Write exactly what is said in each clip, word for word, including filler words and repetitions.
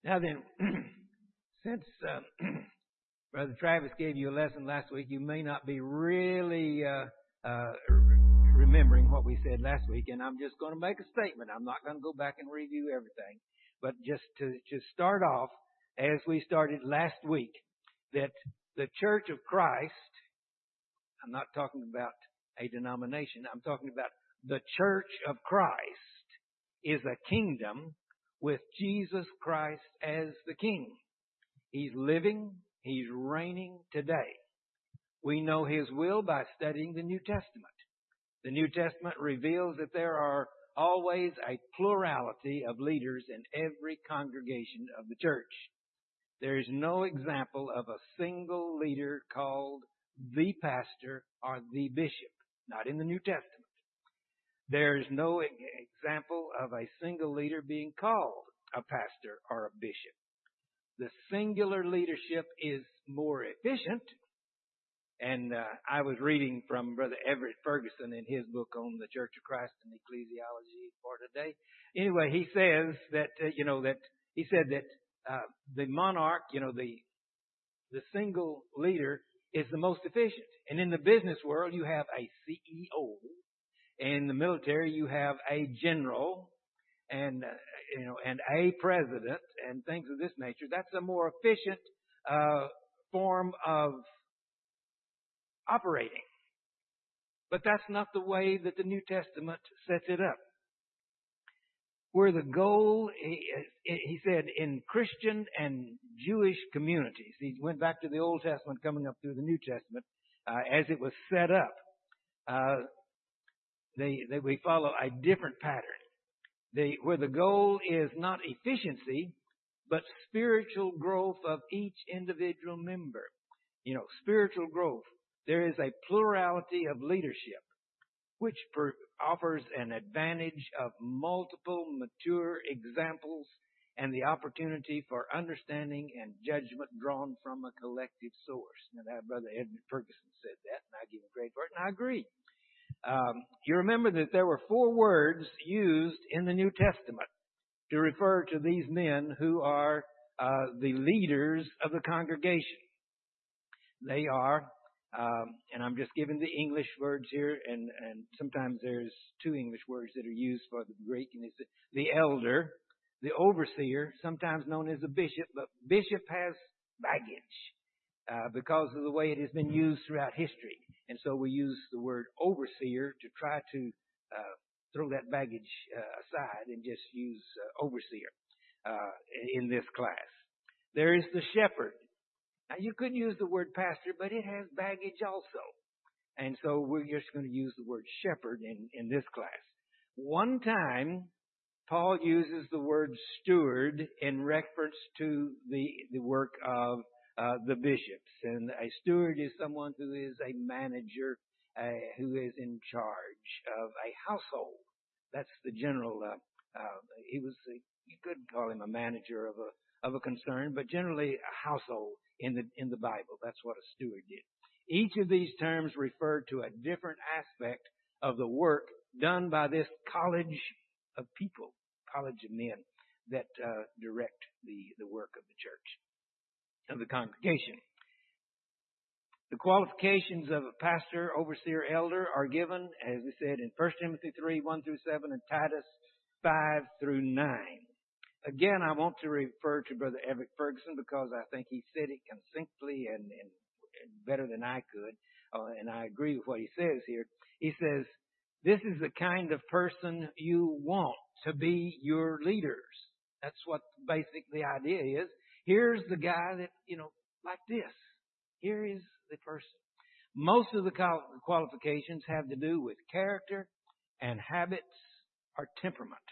Now then, since uh, Brother Travis gave you a lesson last week, you may not be really uh, uh, remembering what we said last week, and I'm just going to make a statement. I'm not going to go back and review everything, but just to just start off, as we started last week, that the Church of Christ, I'm not talking about a denomination, I'm talking about the Church of Christ is a kingdom with Jesus Christ as the King. He's living, He's reigning today. We know His will by studying the New Testament. The New Testament reveals that there are always a plurality of leaders in every congregation of the church. There is no example of a single leader called the pastor or the bishop, not in the New Testament. There is no example of a single leader being called a pastor or a bishop. The singular leadership is more efficient. And uh, I was reading from Brother Everett Ferguson in his book on the Church of Christ and Ecclesiology for today. Anyway, he says that, uh, you know, that he said that uh, the monarch, you know, the the single leader is the most efficient. And in the business world, you have a C E O. In the military, you have a general and, uh, you know, and a president and things of this nature. That's a more efficient uh, form of operating. But that's not the way that the New Testament sets it up. Where the goal, he, he said, in Christian and Jewish communities, he went back to the Old Testament coming up through the New Testament, uh, as it was set up. Uh, They, they, we follow a different pattern. They, where the goal is not efficiency, but spiritual growth of each individual member. You know, spiritual growth. There is a plurality of leadership, which per, offers an advantage of multiple mature examples and the opportunity for understanding and judgment drawn from a collective source. Now, that Brother Edmund Ferguson said that, and I give him credit for it, and I agree. Um, you remember that there were four words used in the New Testament to refer to these men who are uh, the leaders of the congregation. They are, um, and I'm just giving the English words here, and, and sometimes there's two English words that are used for the Greek, and it's the elder, the overseer, sometimes known as a bishop, but bishop has baggage. Uh, because of the way it has been used throughout history. And so we use the word overseer to try to uh, throw that baggage uh, aside and just use uh, overseer uh, in this class. There is the shepherd. Now, you could use the word pastor, but it has baggage also. And so we're just going to use the word shepherd in, in this class. One time, Paul uses the word steward in reference to the, the work of Uh, the bishops. And a steward is someone who is a manager, uh, who is in charge of a household. That's the general, uh, uh, he was, a, you could call him a manager of a, of a concern, but generally a household in the, in the Bible. That's what a steward did. Each of these terms refer to a different aspect of the work done by this college of people, college of men that, uh, direct the, the work of the church, of the congregation. The qualifications of a pastor, overseer, elder are given, as we said, in First Timothy three, one through seven, and Titus five through nine. Again, I want to refer to Brother Everett Ferguson because I think he said it succinctly and, and, and better than I could, uh, and I agree with what he says here. He says, this is the kind of person you want to be your leaders. That's what basic the idea is. Here's the guy that, you know, like this. Here is the person. Most of the qualifications have to do with character and habits or temperament.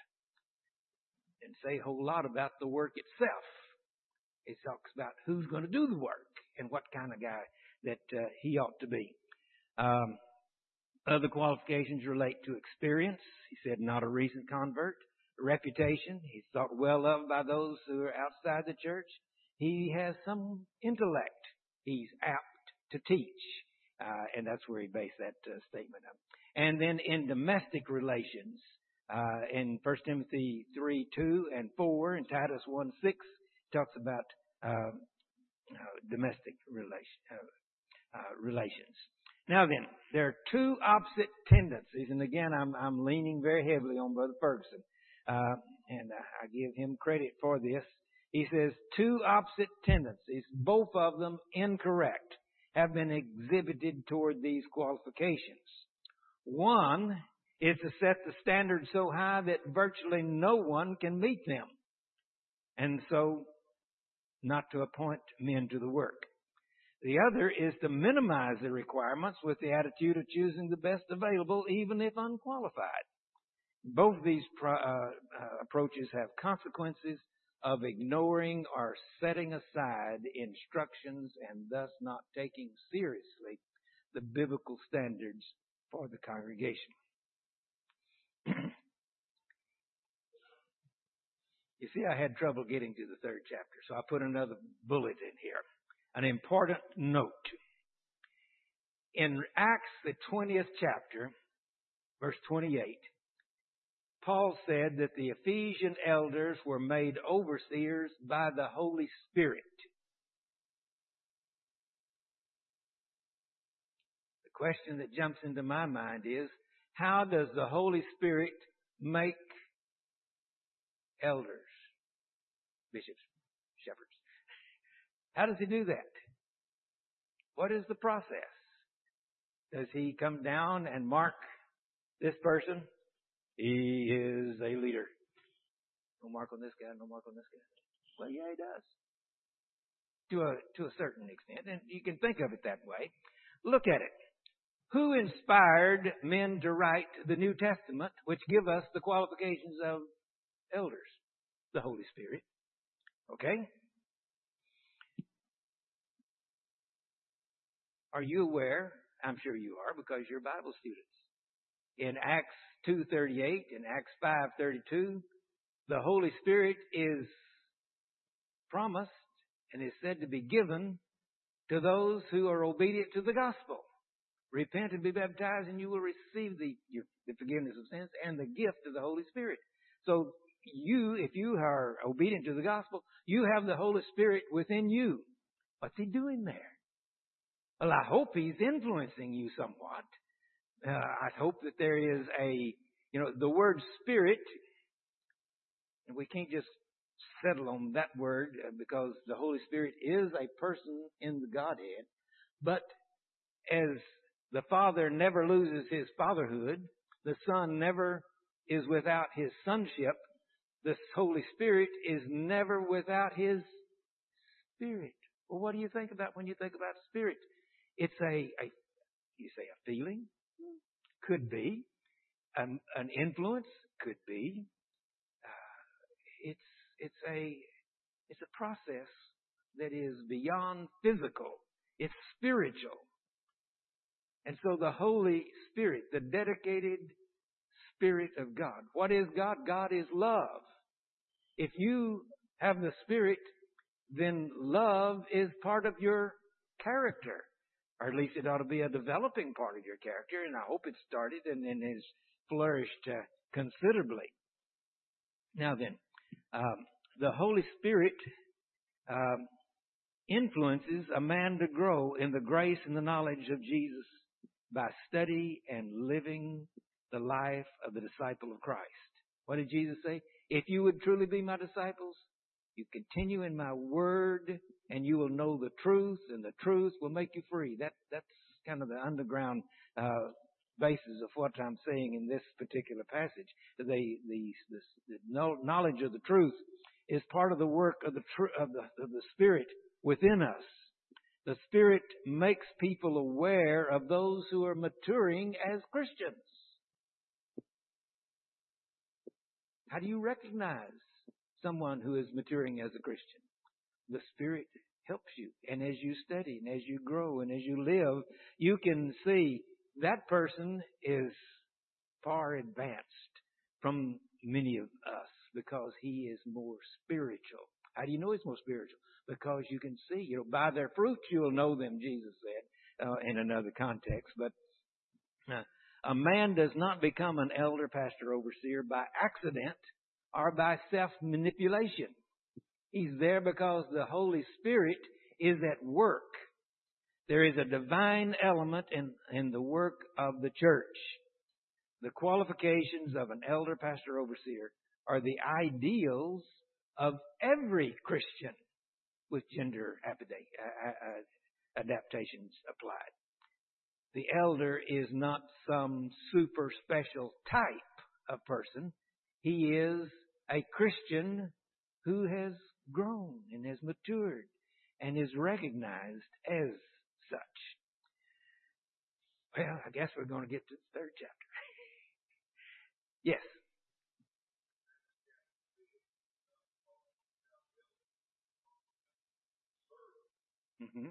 And say a whole lot about the work itself. It talks about who's going to do the work and what kind of guy that uh, he ought to be. Um, other qualifications relate to experience. He said not a recent convert. Reputation. He's thought well of by those who are outside the church. He has some intellect. He's apt to teach. Uh, and that's where he based that uh, statement on. And then in domestic relations, uh, in First Timothy three, two and four, and Titus one, six, talks about uh, uh, domestic relation, uh, uh, relations. Now then, there are two opposite tendencies, and again, I'm I'm leaning very heavily on Brother Ferguson, uh, and I give him credit for this. He says two opposite tendencies, both of them incorrect, have been exhibited toward these qualifications. One is to set the standard so high that virtually no one can meet them, and so not to appoint men to the work. The other is to minimize the requirements with the attitude of choosing the best available, even if unqualified. Both of these pro- uh, uh, approaches have consequences of ignoring or setting aside instructions and thus not taking seriously the biblical standards for the congregation. You see, I had trouble getting to the third chapter, so I put another bullet in here. An important note. In Acts, the twentieth chapter, verse twenty-eight, Paul said that the Ephesian elders were made overseers by the Holy Spirit. The question that jumps into my mind is, how does the Holy Spirit make elders, bishops, shepherds? How does he do that? What is the process? Does he come down and mark this person? He is a leader. No mark on this guy, no mark on this guy. Well, yeah, he does. To a, to a certain extent. And you can think of it that way. Look at it. Who inspired men to write the New Testament, which give us the qualifications of elders? The Holy Spirit. Okay? Are you aware? I'm sure you are, because you're Bible students. In Acts two thirty-eight and Acts five thirty-two, the Holy Spirit is promised and is said to be given to those who are obedient to the gospel. Repent and be baptized, and you will receive the, the forgiveness of sins and the gift of the Holy Spirit. So you, if you are obedient to the gospel, you have the Holy Spirit within you. What's he doing there? Well, I hope he's influencing you somewhat. Uh, I hope that there is a, you know, the word spirit, and we can't just settle on that word because the Holy Spirit is a person in the Godhead. But as the Father never loses his fatherhood, the Son never is without his sonship, the Holy Spirit is never without his spirit. Well, what do you think about when you think about spirit? It's a, a you say a feeling? Could be. An, an influence? Could be. Uh, it's it's a it's a process that is beyond physical. It's spiritual. And so the Holy Spirit, the dedicated Spirit of God. What is God? God is love. If you have the Spirit, then love is part of your character. Or at least it ought to be a developing part of your character, and I hope it started and, and has flourished uh, considerably. Now then, um, the Holy Spirit um, influences a man to grow in the grace and the knowledge of Jesus by study and living the life of the disciple of Christ. What did Jesus say? If you would truly be my disciples, you continue in my word, and you will know the truth, and the truth will make you free. That that's kind of the underground uh, basis of what I'm saying in this particular passage. The the, the the knowledge of the truth is part of the work of the tr- of the of the Spirit within us. The Spirit makes people aware of those who are maturing as Christians. How do you recognize someone who is maturing as a Christian? The Spirit helps you. And as you study and as you grow and as you live, you can see that person is far advanced from many of us because he is more spiritual. How do you know he's more spiritual? Because you can see, you know, by their fruits you will know them, Jesus said uh, in another context. But uh, a man does not become an elder, pastor, overseer by accident or by self-manipulation. He's there because the Holy Spirit is at work. There is a divine element in, in the work of the church. The qualifications of an elder, pastor, overseer are the ideals of every Christian with gender adaptations applied. The elder is not some super special type of person. He is a Christian who has grown and has matured and is recognized as such. Well, I guess we're going to get to the third chapter. Yes. Mm-hmm.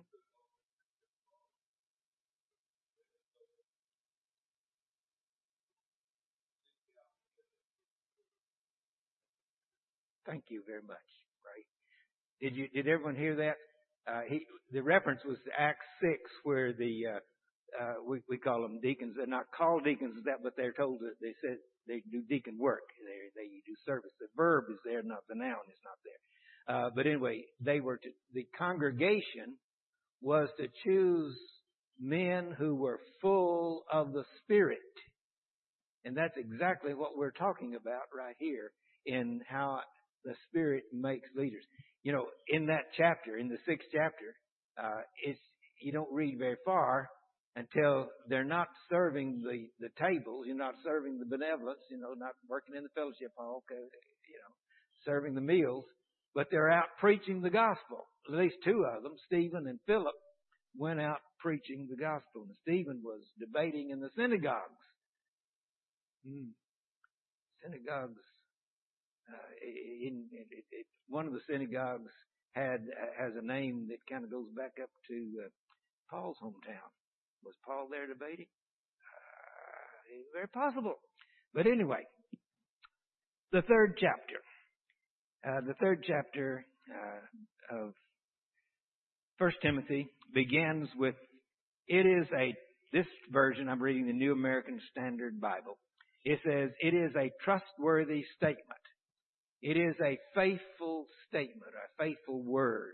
Thank you very much. Right? Did you? Did everyone hear that? Uh, he, the reference was to Acts six, where the uh, uh, we we call them deacons. They're not called deacons as that, but they're told that they said they do deacon work. They they do service. The verb is there, not the noun is not there. Uh, but anyway, they were to, the congregation was to choose men who were full of the Spirit. And that's exactly what we're talking about right here in how the Spirit makes leaders. You know, in that chapter, in the sixth chapter, uh, it's, you don't read very far until they're not serving the, the tables, you're not serving the benevolence, you know, not working in the fellowship hall, okay, you know, serving the meals, but they're out preaching the gospel. At least two of them, Stephen and Philip, went out preaching the gospel. And Stephen was debating in the synagogues. Hmm. Synagogues. Uh, in, in, in, in one of the synagogues had uh, has a name that kind of goes back up to uh, Paul's hometown. Was Paul there debating? Uh, it's very possible. But anyway, the third chapter. Uh, the third chapter uh, of First Timothy begins with, it is a, this version, I'm reading the New American Standard Bible. It says, it is a trustworthy statement. It is a faithful statement, a faithful word.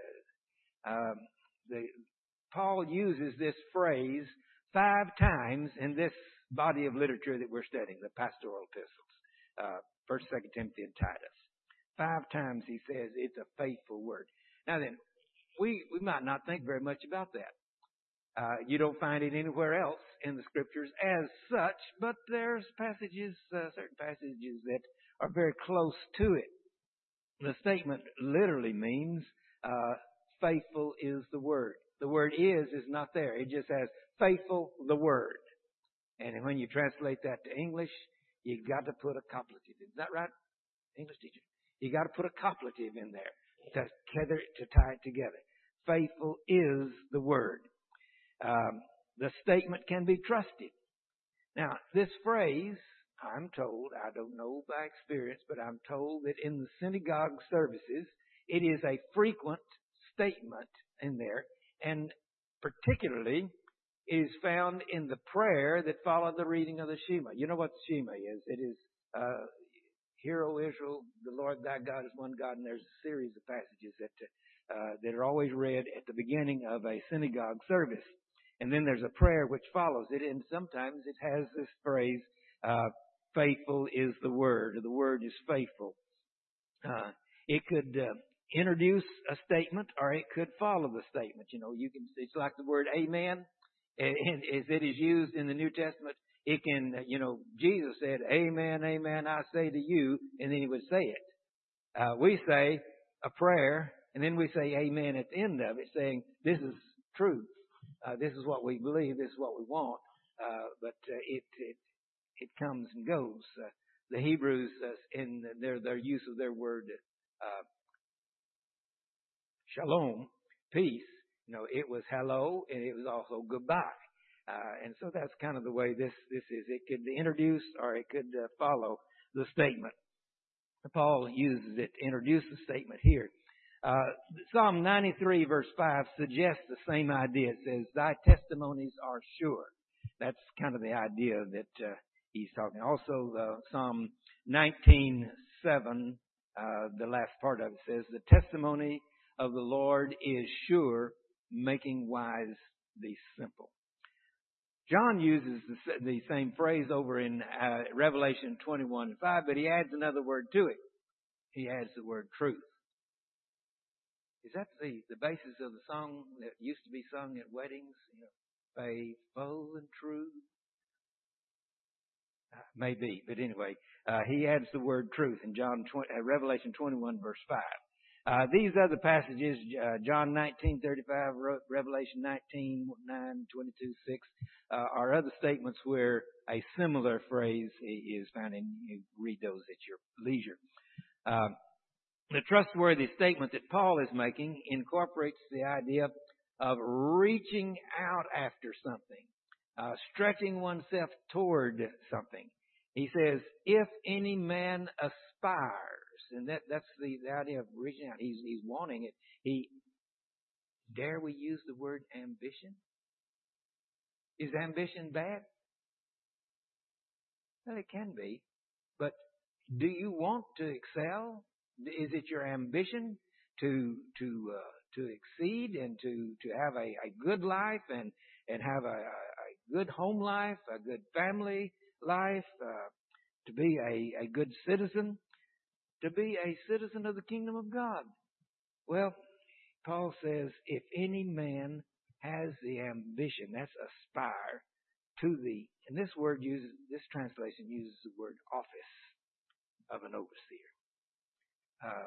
Uh, um, the, Paul uses this phrase five times in this body of literature that we're studying, the pastoral epistles, uh, First, Second Timothy, and Titus. Five times he says it's a faithful word. Now then, we we might not think very much about that. Uh, you don't find it anywhere else in the scriptures as such, but there's passages, uh, certain passages that are very close to it. The statement literally means uh, faithful is the word. The word is is not there. It just says faithful the word. And when you translate that to English, you've got to put a copulative. Is that right, English teacher? You got to put a copulative in there to tether to tie it together. Faithful is the word. Um, the statement can be trusted. Now, this phrase, I'm told, I don't know by experience, but I'm told that in the synagogue services, it is a frequent statement in there, and particularly it is found in the prayer that followed the reading of the Shema. You know what the Shema is? It is, uh, Hear, O Israel, the Lord thy God is one God, and there's a series of passages that uh, that are always read at the beginning of a synagogue service. And then there's a prayer which follows it, and sometimes it has this phrase, uh, faithful is the word, or the word is faithful. Uh, it could uh, introduce a statement, or it could follow the statement. You know, you can. It's like the word amen, and, and as it is used in the New Testament. It can, you know, Jesus said, amen, amen, I say to you, and then he would say it. Uh, we say a prayer, and then we say amen at the end of it, saying, this is truth. Uh, this is what we believe. This is what we want. Uh, but uh, it, it it comes and goes. Uh, the Hebrews, uh, in their their use of their word uh, shalom, peace, you know, it was hello, and it was also goodbye. Uh, and so that's kind of the way this, this is. It could introduce or it could uh, follow the statement. Paul uses it to introduce the statement here. Uh, Psalm ninety-three verse five suggests the same idea. It says, thy testimonies are sure. That's kind of the idea that uh, he's talking. Also, uh, Psalm nineteen seven Uh, the last part of it says, the testimony of the Lord is sure, making wise the simple. John uses the, the same phrase over in uh, Revelation twenty-one and five, but he adds another word to it. He adds the word truth. Is that the, the basis of the song that used to be sung at weddings? You know, faithful and true. Uh, maybe, but anyway, uh, he adds the word truth in John twenty, uh, Revelation twenty-one verse five. Uh, these other passages, uh, John nineteen thirty-five, Revelation nineteen nine, twenty-two six, uh, are other statements where a similar phrase is found, and you read those at your leisure. Uh, the trustworthy statement that Paul is making incorporates the idea of reaching out after something, uh, stretching oneself toward something. He says, if any man aspires, and that, that's the, the idea of reaching out. He's, he's wanting it. He, dare we use the word ambition? Is ambition bad? Well, it can be. But do you want to excel? Is it your ambition to, to, uh, to exceed and to, to have a, a good life and, and have a, a good home life, a good family life, uh, to be a, a good citizen? To be a citizen of the kingdom of God. Well, Paul says, if any man has the ambition, that's aspire, to the, and this word uses, this translation uses the word office of an overseer. Um,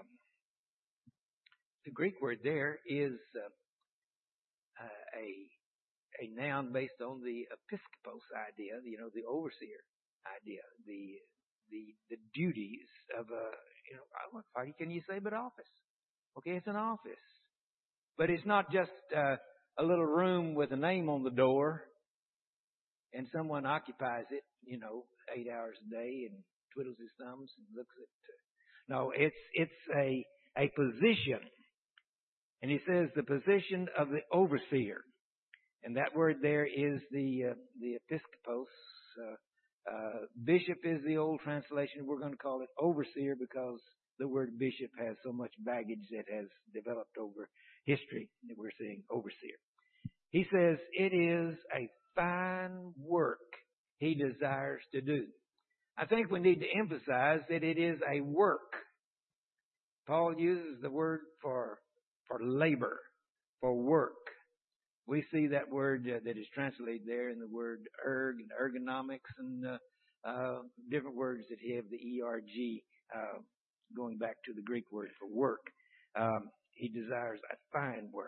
the Greek word there is uh, uh, a, a noun based on the episkopos idea, you know, the overseer idea, the, the, the duties of a, you know, what can you say but office? Okay, it's an office. But it's not just uh, a little room with a name on the door and someone occupies it, you know, eight hours a day and twiddles his thumbs and looks at. Uh, no, it's it's a a position. And he says the position of the overseer. And that word there is the uh, the episkopos. Uh, Uh, bishop is the old translation. We're going to call it overseer because the word bishop has so much baggage that has developed over history that we're saying overseer. He says it is a fine work he desires to do. I think we need to emphasize that it is a work. Paul uses the word for, for labor, for work. We see that word uh, that is translated there in the word erg and ergonomics and uh, uh, different words that have the E R G uh, going back to the Greek word for work. Um, he desires a fine work.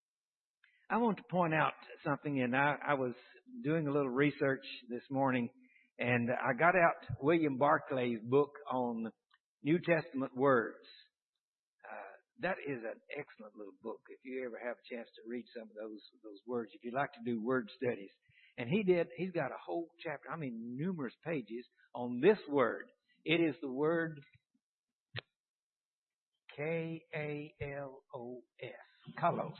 I want to point out something, and I, I was doing a little research this morning, and I got out William Barclay's book on New Testament words. That is an excellent little book. If you ever have a chance to read some of those those words, if you'd like to do word studies. And he did, he's got a whole chapter, I mean numerous pages on this word. It is the word K A L O S, kalos.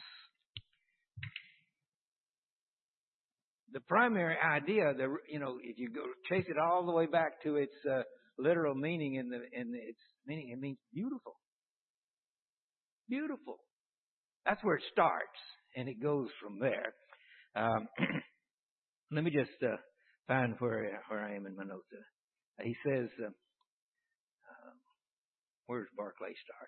The primary idea, the you know, if you go chase it all the way back to its uh, literal meaning in the in its meaning, it means beautiful. Beautiful. That's where it starts, and it goes from there. Um, let me just uh, find where where I am in my notes. Uh, he says, uh, uh, "Where's Barclay start?"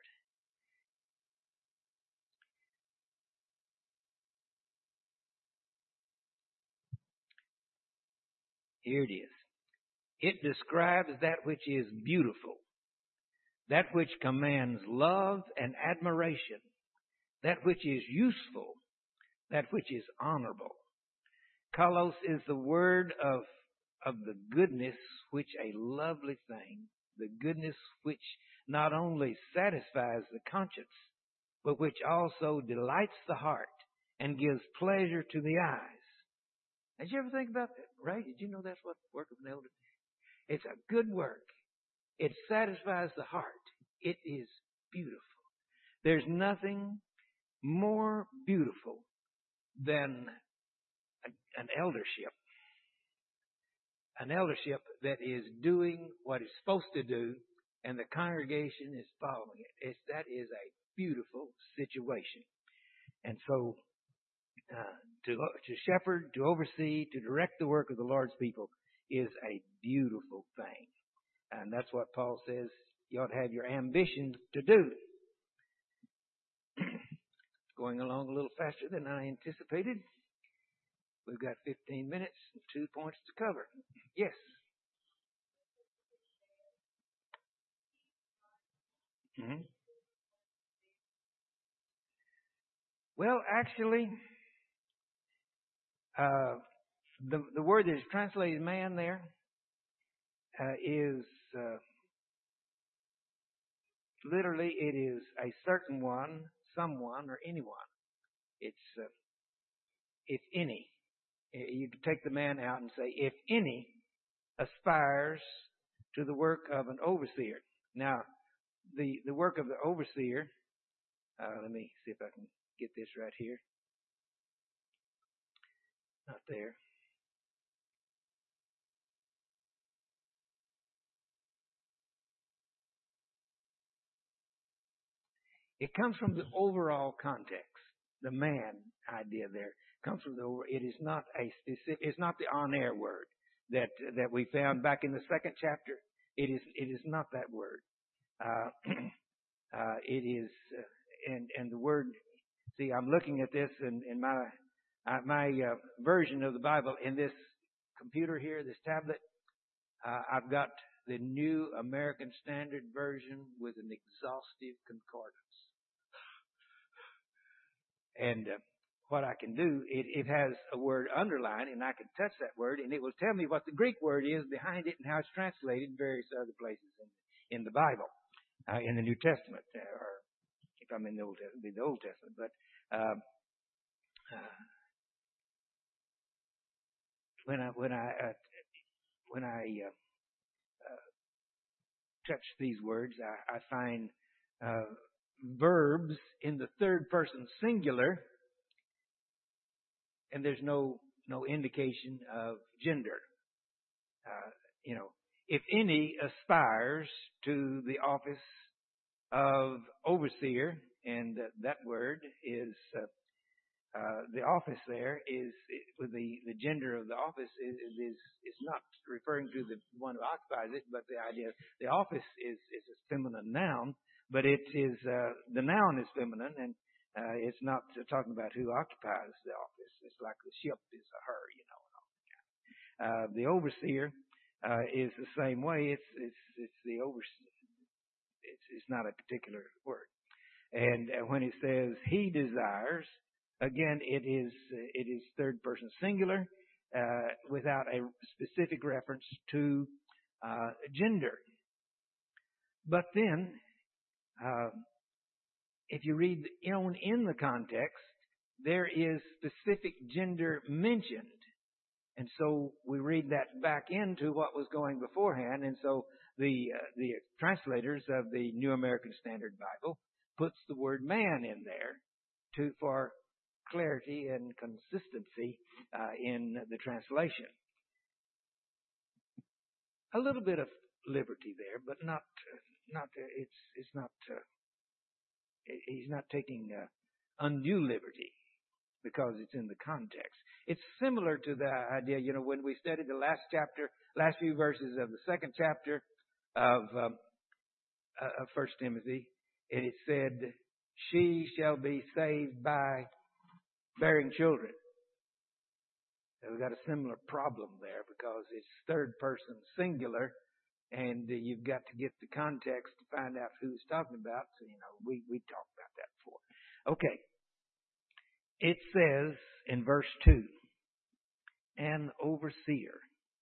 Here it is. It describes that which is beautiful, that which commands love and admiration, that which is useful, that which is honorable. Kalos is the word of, of the goodness which a lovely thing, the goodness which not only satisfies the conscience, but which also delights the heart and gives pleasure to the eyes. Did you ever think about that? Ray, did you know that's what the work of an elder is? It's a good work. It satisfies the heart. It is beautiful. There's nothing more beautiful than an eldership. An eldership that is doing what it's supposed to do and the congregation is following it. It's, that is a beautiful situation. And so uh, to, to shepherd, to oversee, to direct the work of the Lord's people is a beautiful thing. And that's what Paul says you ought to have your ambition to do. Going along a little faster than I anticipated. We've got fifteen minutes and two points to cover. Yes. Mm-hmm. Well, actually, uh, the the word that is translated man there uh, is uh, literally it is a certain one, someone, or anyone. It's uh, if any. You could take the man out and say, if any aspires to the work of an overseer. Now, the, the work of the overseer, uh, let me see if I can get this right here. Not there. It comes from the overall context. The man idea there comes from the over. It is not a specific. It's not the on-air word that that we found back in the second chapter. It is. It is not that word. Uh, uh, it is, uh, and and the word. See, I'm looking at this in, in my uh, my uh, version of the Bible in this computer here, this tablet. Uh, I've got the New American Standard Version with an exhaustive concordance. And uh, what I can do, it, it has a word underlined, and I can touch that word, and it will tell me what the Greek word is behind it and how it's translated in various other places in, in the Bible, uh, in the New Testament, uh, or if I'm in the Old Testament, it'd be the Old Testament. But uh, uh, when I when I uh, when I uh, uh, touch these words, I, I find uh, verbs in the third person singular. And there's no no indication of gender. Uh, you know, if any aspires to the office of overseer, and uh, that word is uh, uh, the office there is with the, the gender of the office is, is is not referring to the one who occupies it, but the idea the office is is a feminine noun, but it is uh, the noun is feminine and. Uh, it's not talking about who occupies the office. It's like the ship is a her, you know. Uh, the overseer uh, is the same way. It's it's it's the overseer. It's it's not a particular word. And uh, when it says he desires, again it is uh, it is third person singular uh, without a specific reference to uh, gender. But then. Uh, If you read on in the context, there is specific gender mentioned. And so we read that back into what was going beforehand. And so the uh, the translators of the New American Standard Bible puts the word man in there to for clarity and consistency uh, in the translation. A little bit of liberty there, but not not uh, it's it's not. Uh, He's not taking uh, undue liberty because it's in the context. It's similar to the idea, you know, when we studied the last chapter, last few verses of the second chapter of um, uh, of First Timothy, and it said, "She shall be saved by bearing children." So we've got a similar problem there because it's third person singular. And uh, you've got to get the context to find out who he's talking about. So, you know, we, we talked about that before. Okay. It says in verse two, an overseer.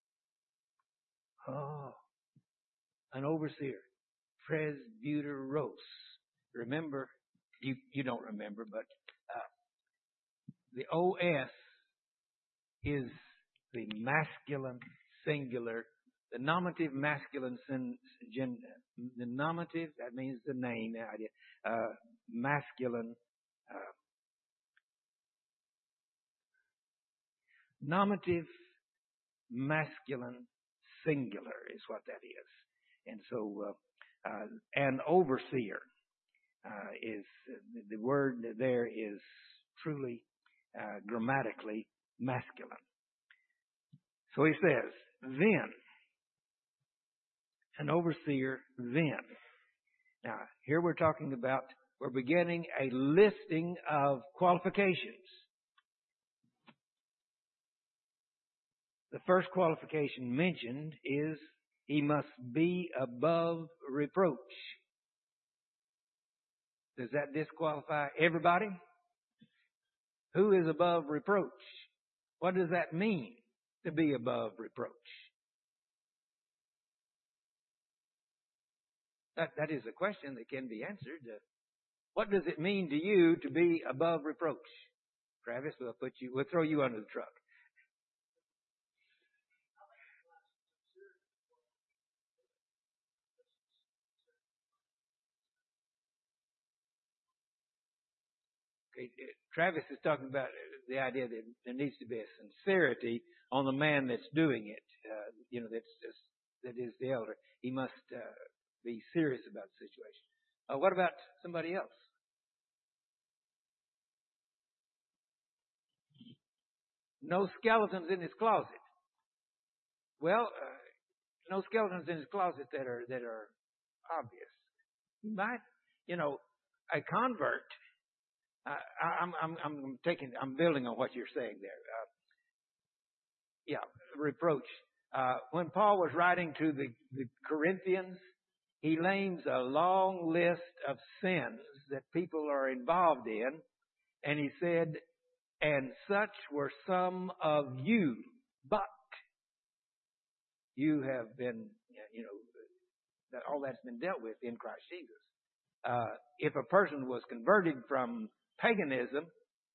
Oh, an overseer. Presbyteros. Remember, you, you don't remember, but uh, the O S is the masculine singular. The nominative masculine, gen, the nominative, that means the name, the idea, uh, masculine, uh, nominative masculine singular is what that is. And so, uh, Uh, an overseer uh, is, the word there is truly uh, grammatically masculine. So he says, then, an overseer then. Now, here we're talking about, we're beginning a listing of qualifications. The first qualification mentioned is he must be above reproach. Does that disqualify everybody? Who is above reproach? What does that mean to be above reproach? That, that is a question that can be answered. Uh, what does it mean to you to be above reproach? Travis, we'll put you, we'll throw you under the truck. Okay, Travis is talking about the idea that there needs to be a sincerity on the man that's doing it. Uh, you know, that's, that's that is the elder. He must uh, be serious about the situation. Uh, what about somebody else? No skeletons in his closet. Well, uh, no skeletons in his closet that are that are obvious. He might, you know, a convert. Uh, I, I'm I'm I'm taking I'm building on what you're saying there. Uh, yeah, reproach. Uh, when Paul was writing to the, the Corinthians, he names a long list of sins that people are involved in, and he said, "And such were some of you, but you have been, you know, that all that's been dealt with in Christ Jesus." Uh, if a person was converted from paganism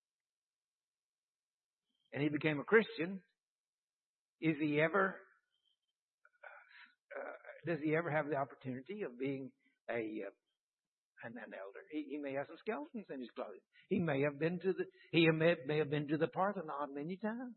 and he became a Christian, is he ever, uh, does he ever have the opportunity of being a uh, an, an elder? He, he may have some skeletons in his closet. He may have been to the he may, may have been to the Parthenon many times.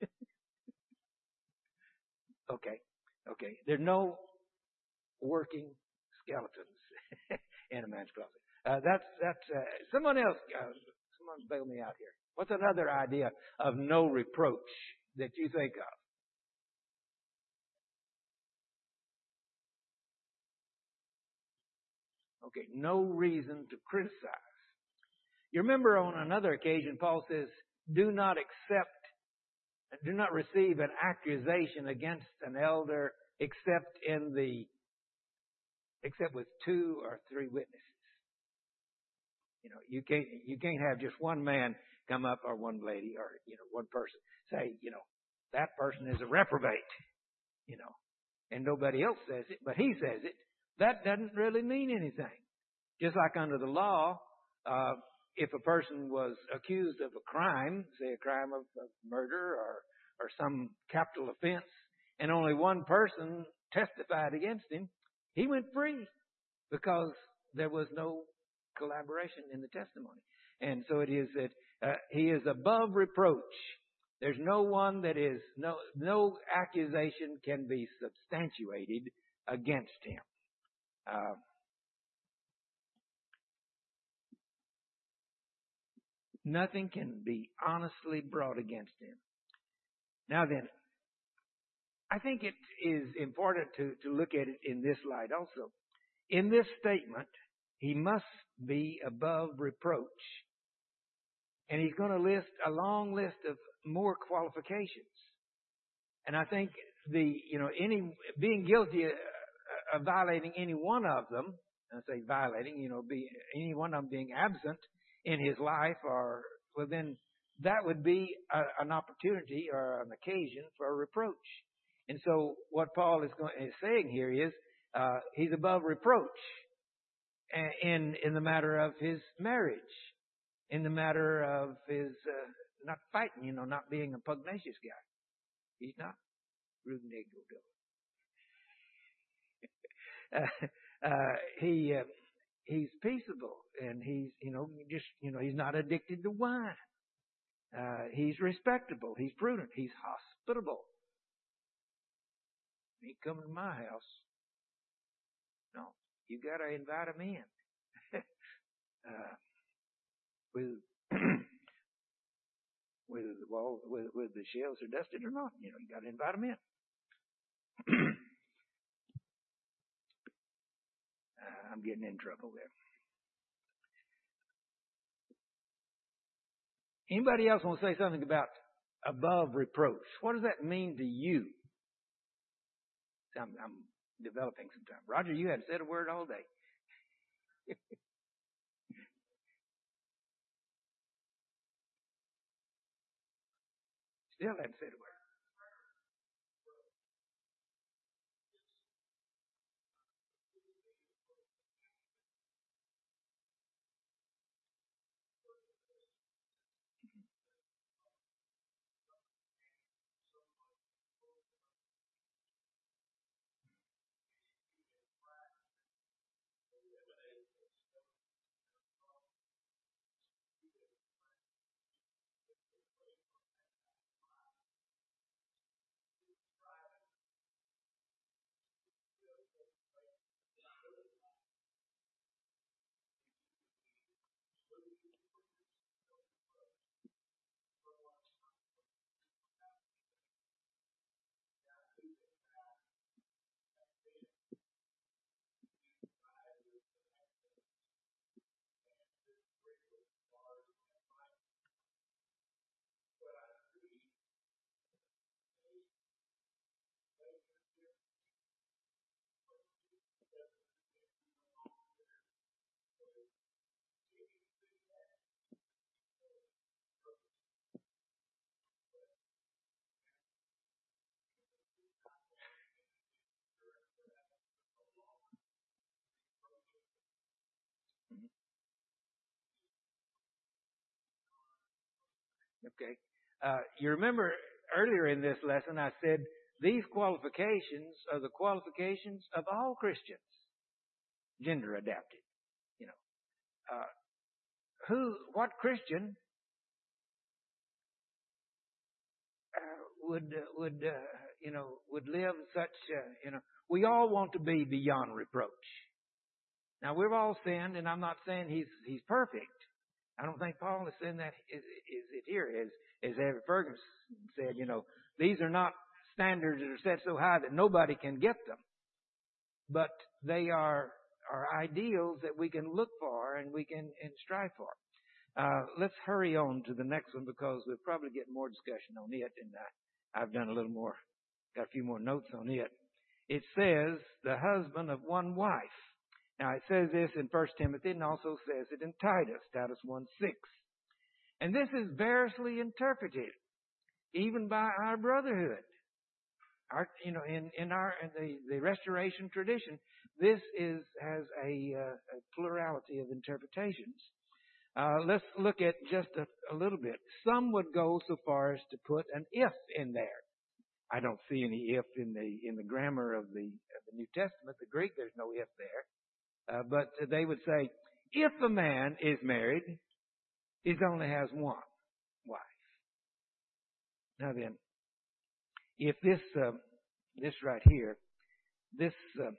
okay, okay. There's no working skeletons in a man's closet. Uh, that's that's uh, someone else. Uh, someone bail me out here. What's another idea of no reproach that you think of? Okay, no reason to criticize. You remember on another occasion, Paul says, "Do not accept, do not receive an accusation against an elder except in the, except with two or three witnesses." You know, you can't you can't have just one man come up or one lady or you know one person say, you know, that person is a reprobate, you know, and nobody else says it, but he says it. That doesn't really mean anything. Just like under the law, uh, if a person was accused of a crime, say a crime of, of murder or or some capital offense, and only one person testified against him, he went free because there was no collaboration in the testimony. And so it is that uh, he is above reproach. There's no one that is, no, no accusation can be substantiated against him. Uh, nothing can be honestly brought against him. Now then, I think it is important to, to look at it in this light also. In this statement, he must be above reproach. And he's going to list a long list of more qualifications. And I think the, you know, any, being guilty of violating any one of them, I say violating, you know, be, any one of them being absent in his life, or, well then that would be a, an opportunity or an occasion for a reproach. And so what Paul is, going, is saying here is, uh, he's above reproach in, in the matter of his marriage, in the matter of his, uh, not fighting, you know, not being a pugnacious guy. He's not. Rude negro. uh, uh, he, uh, he's peaceable, and he's, you know, just, you know, he's not addicted to wine. Uh, he's respectable. He's prudent. He's hospitable. He ain't coming to my house. No. You got to invite them in. uh, with with the wall, with with the shelves are dusted or not, you know, you got to invite them in. uh, I'm getting in trouble there. Anybody else want to say something about above reproach? What does that mean to you? I'm, I'm developing some time. Roger, you hadn't said a word all day. Still hadn't said a word. Okay. Uh, you remember earlier in this lesson I said these qualifications are the qualifications of all Christians, gender adapted. You know, uh, who, what Christian uh, would uh, would uh, you know would live such? Uh, you know, we all want to be beyond reproach. Now we've all sinned, and I'm not saying he's he's perfect. I don't think Paul is saying that is, is it here. As, as Evan Ferguson said, you know, these are not standards that are set so high that nobody can get them. But they are, are ideals that we can look for and we can and strive for. Uh, let's hurry on to the next one because we'll probably get more discussion on it. And I, I've done a little more, got a few more notes on it. It says the husband of one wife. Now, it says this in First Timothy and also says it in Titus, Titus one six. And this is variously interpreted, even by our brotherhood. Our, you know, in, in our in the, the Restoration tradition, this is has a, uh, a plurality of interpretations. Uh, let's look at just a, a little bit. Some would go so far as to put an if in there. I don't see any if in the in the grammar of the, of the New Testament. The Greek, there's no if there. Uh, but they would say, if a man is married, he only has one wife. Now then, if this uh, this right here, this uh,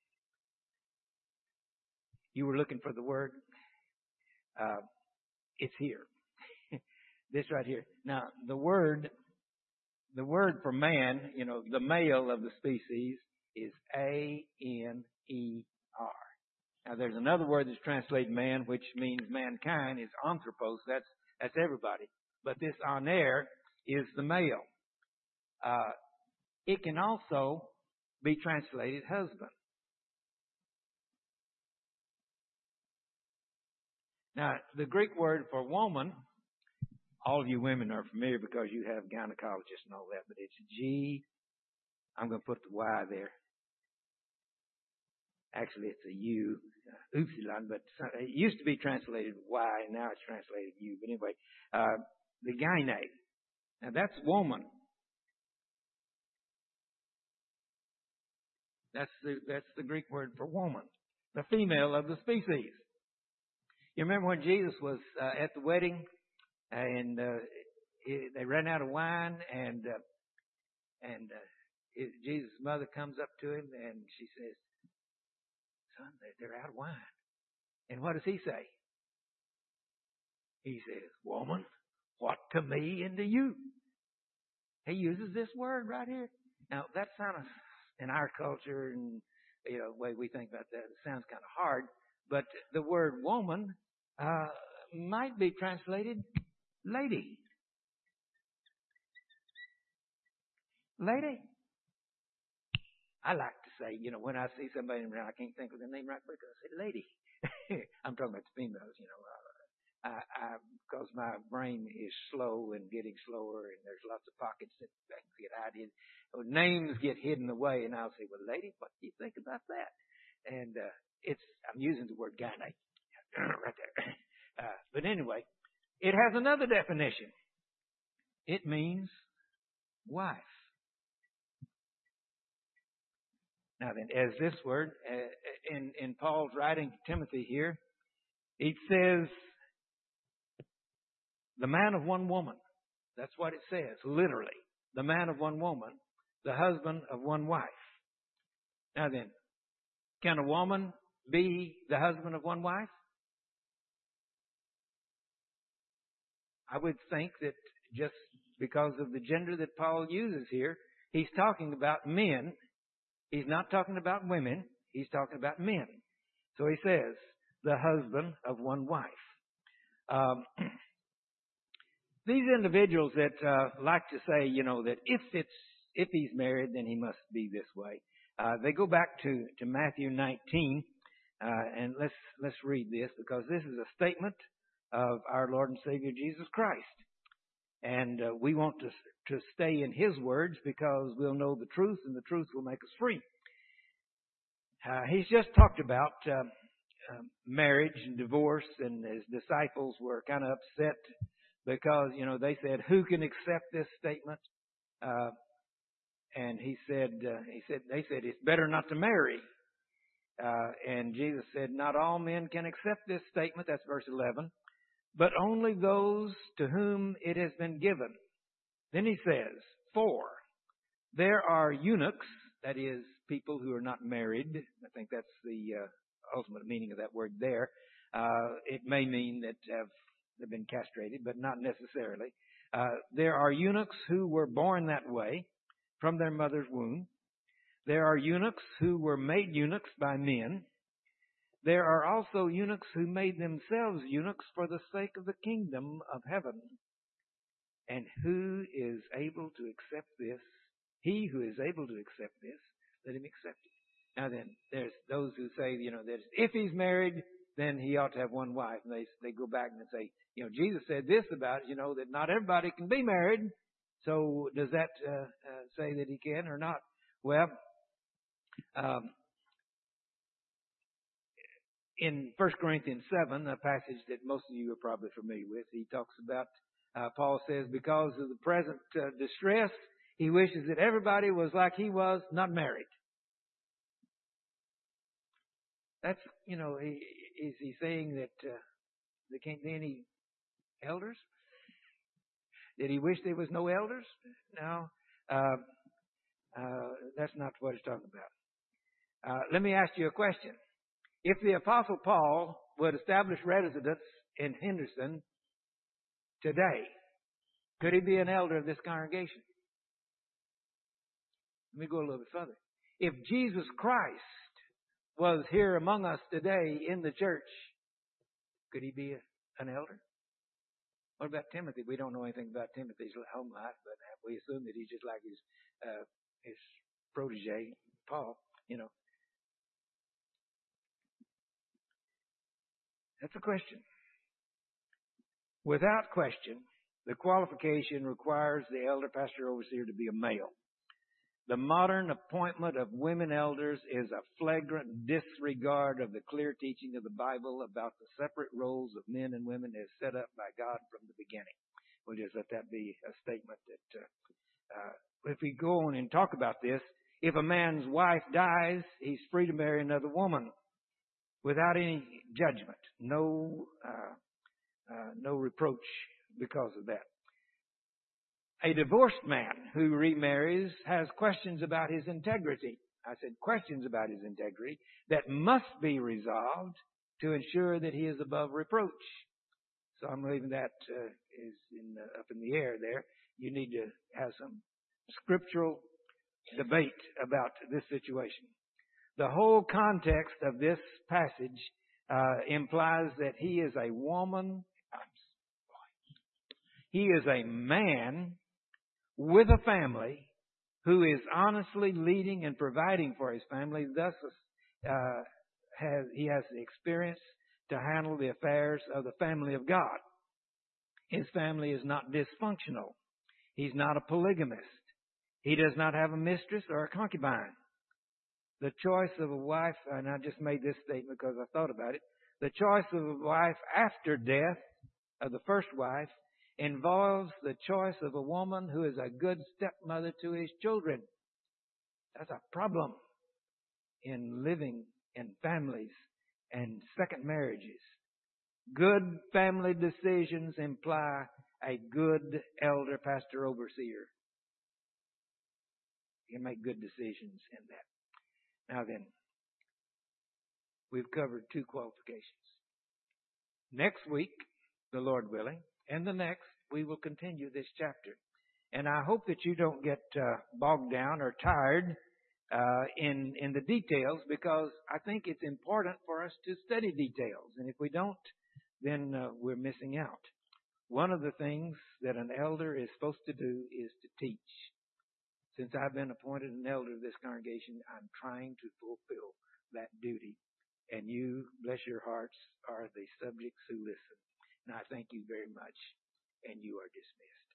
you were looking for the word, uh, it's here. This right here. Now the word, the word for man, you know, the male of the species is A N E R. Now, there's another word that's translated man, which means mankind, is anthropos. That's that's everybody. But this aner is the male. Uh, it can also be translated husband. Now, the Greek word for woman, all of you women are familiar because you have gynecologists and all that, but it's G. I'm going to put the Y there. Actually, it's a U, uh, upsilon, but it used to be translated Y, and now it's translated U. But anyway, uh, the gyne. Now, that's woman. That's the, that's the Greek word for woman, the female of the species. You remember when Jesus was uh, at the wedding, and uh, it, they ran out of wine, and uh, and uh, it, Jesus' mother comes up to him, and she says, son, they're out of wine. And what does he say? He says, woman, what to me and to you? He uses this word right here. Now, that sounds, in our culture and, you know, the way we think about that, it sounds kind of hard. But the word woman uh, might be translated lady. Lady. I like to say, you know, when I see somebody and I can't think of their name right quick, I say lady. I'm talking about the females, you know. Uh, I, I, because my brain is slow and getting slower, and there's lots of pockets that I can get hidden. So names get hidden away, and I'll say, well, lady, what do you think about that? And uh, it's, I'm using the word gyne right there. Uh, but anyway, it has another definition. It means wife. Now then, as this word, uh, in, in Paul's writing to Timothy here, it says, the man of one woman. That's what it says, literally. The man of one woman, the husband of one wife. Now then, can a woman be the husband of one wife? I would think that just because of the gender that Paul uses here, he's talking about men. He's not talking about women. He's talking about men. So he says, the husband of one wife. Um, these individuals that uh, like to say, you know, that if it's if he's married, then he must be this way. Uh, they go back to, to Matthew nineteen, uh, and let's let's read this, because this is a statement of our Lord and Savior Jesus Christ. And uh, we want to to stay in His words, because we'll know the truth, and the truth will make us free. Uh, he's just talked about uh, uh, marriage and divorce, and his disciples were kind of upset because, you know, they said, "Who can accept this statement?" Uh, and he said, uh, he said, they said, "It's better not to marry." Uh, and Jesus said, "Not all men can accept this statement." That's verse eleven. "But only those to whom it has been given." Then he says, "For there are eunuchs," that is, people who are not married. I think that's the uh, ultimate meaning of that word there. Uh, it may mean that have, have been castrated, but not necessarily. Uh, there are eunuchs who were born that way from their mother's womb. There are eunuchs who were made eunuchs by men. There are also eunuchs who made themselves eunuchs for the sake of the kingdom of heaven. And who is able to accept this? He who is able to accept this, let him accept it. Now then, there's those who say, you know, that if he's married, then he ought to have one wife. And they they go back and say, you know, Jesus said this about, you know, that not everybody can be married. So does that uh, uh, say that he can or not? Well, um, in First Corinthians seven, a passage that most of you are probably familiar with, he talks about, uh, Paul says, because of the present uh, distress, he wishes that everybody was like he was, not married. That's, you know, he, is he saying that uh, there can't be any elders? Did he wish there was no elders? No. Uh, uh, that's not what he's talking about. Uh, let me ask you a question. If the Apostle Paul would establish residence in Henderson today, could he be an elder of this congregation? Let me go a little bit further. If Jesus Christ was here among us today in the church, could he be a, an elder? What about Timothy? We don't know anything about Timothy's home life, but we assume that he's just like his uh, his protege, Paul, you know. That's a question. Without question, the qualification requires the elder, pastor, overseer to be a male. The modern appointment of women elders is a flagrant disregard of the clear teaching of the Bible about the separate roles of men and women as set up by God from the beginning. We'll just let that be a statement that uh, uh, if we go on and talk about this, if a man's wife dies, he's free to marry another woman without any judgment, no uh, uh, no reproach because of that. A divorced man who remarries has questions about his integrity. I said questions about his integrity that must be resolved to ensure that he is above reproach. So I'm leaving that uh, is in the, up in the air there. You need to have some scriptural debate about this situation. The whole context of this passage uh, implies that he is a woman, he is a man with a family who is honestly leading and providing for his family. Thus, uh, has he has the experience to handle the affairs of the family of God. His family is not dysfunctional. He's not a polygamist. He does not have a mistress or a concubine. The choice of a wife, and I just made this statement because I thought about it, the choice of a wife after death of the first wife involves the choice of a woman who is a good stepmother to his children. That's a problem in living in families and second marriages. Good family decisions imply a good elder, pastor, overseer. You can make good decisions in that. Now then, we've covered two qualifications. Next week, the Lord willing, and the next, we will continue this chapter. And I hope that you don't get uh, bogged down or tired uh, in in the details, because I think it's important for us to study details. And if we don't, then uh, we're missing out. One of the things that an elder is supposed to do is to teach. Since I've been appointed an elder of this congregation, I'm trying to fulfill that duty. And you, bless your hearts, are the subjects who listen. And I thank you very much, and you are dismissed.